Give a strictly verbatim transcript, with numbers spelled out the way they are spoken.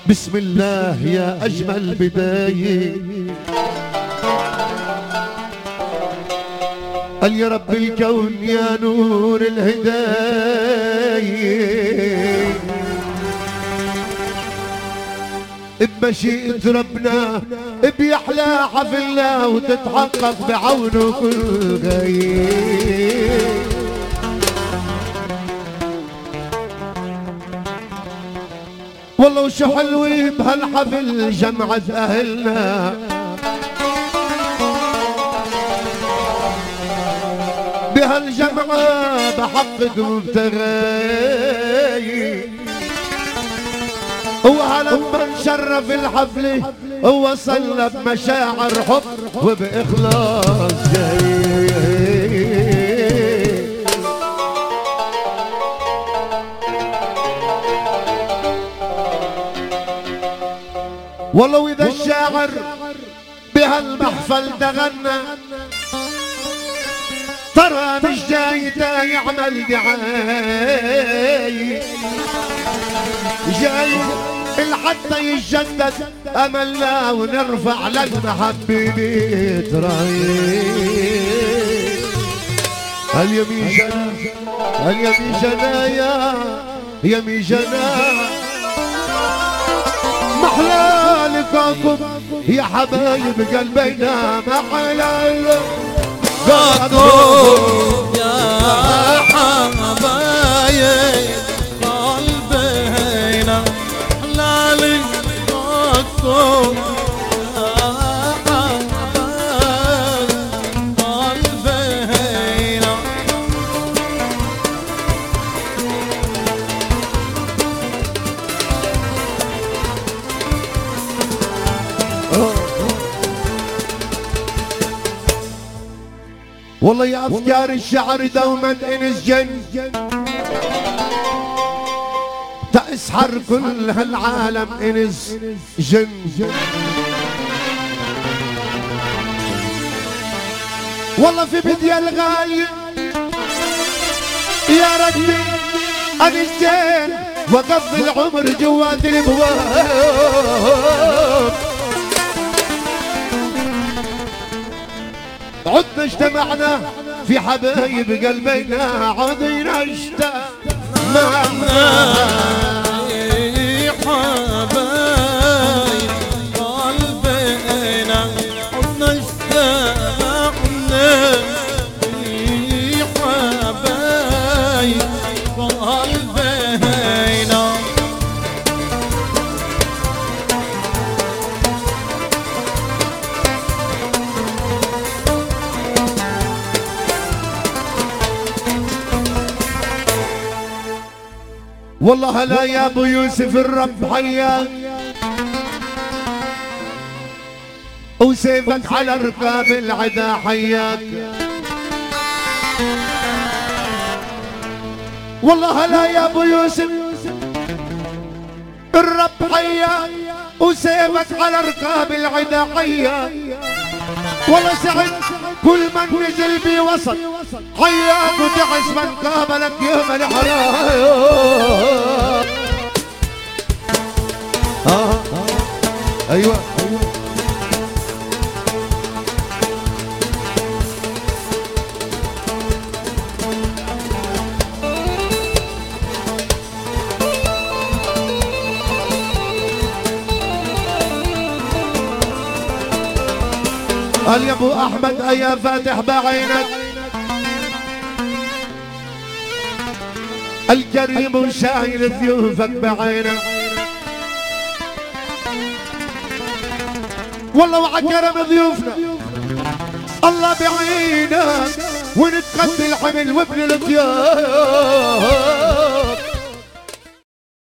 بسم الله يا أجمل بداية. قال يا رب الكون يا نور الهداية، بمشيئة ربنا بيحلى حفلنا وتتحقق بعونه كل غاية. والله وشو حلوة بهالحفل جمعة أهلنا، بهالجمعة بحقق مبتغاي. وهلما نشرف الحفلة ووصلنا بمشاعر حب وبإخلاص جاي. والله وإذا الشاعر بهالمحفل تغنى ترى مش جاي تا يعمل دعاي، جاي الحتى يتجدد أملنا ونرفع للمحبة بيت راي. اليمين جنا اليمين جنا يا يمين جنا محلى لقاكم يا حبايب قلبينا، محلى لقاكم يا حبايب قلبينا، محلى لقاكم يا حبايب قلبينا. والله يا أفكار الشعر دوما انسجن تسحر كل هالعالم انس جن. والله في بدي الغالي يا ربي انسجن وقضي العمر جوات الابواب. عدنا اجتمعنا في حبايب قلبينا، عدنا اجتمعنا في حبايب قلبينا، عدنا اجتمعنا في حبايب قلبينا. والله هلا يا ابو يوسف الرب حياك، وسيفك على ركاب العدا حياك. والله هلا يا ابو يوسف الرب حياك، وسيفك على ركاب العدا حياك. والله سعد كل من نزل بوسط حياك، وتعس من قابلك يوم الحرام. آه. ايوه قال يا ابو احمد ايا فاتح بعينك الكريم وشايل ضيوفك بعينك. والله وعكرم ضيوفنا الله بعينك، ونتقبل الحمل وابن الضيوف.